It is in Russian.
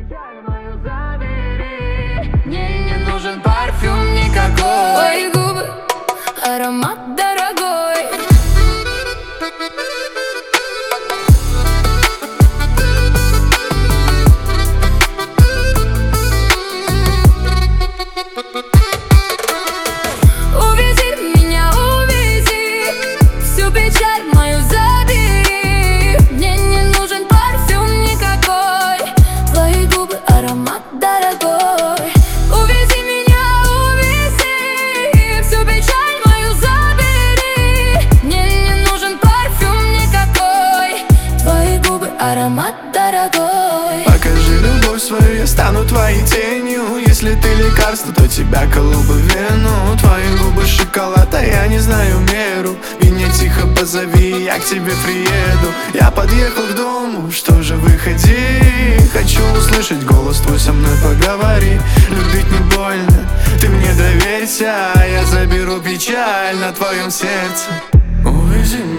печаль мою забери. Мне не нужен парфюм никакой. Твои губы, аромат дорогой. Увези меня, увези, всю печаль мою забери. Мне не нужен парфюм никакой. Твои губы, аромат дорогой. Увези меня, увези, всю печаль мою забери. Мне не нужен парфюм никакой. Твои губы, аромат дорогой. Покажи любовь свою, я стану твоей тенью. Если ты лекарство, то тебя колол бы вену. Твои губы шоколад, а я не знаю меру. Меня тихо позови, я к тебе приеду. Я подъехал к дому, что же выходи. Хочу услышать голос твой, со мной поговори. Любить не больно, ты мне доверься, а я заберу печаль на твоем сердце. Увези меня.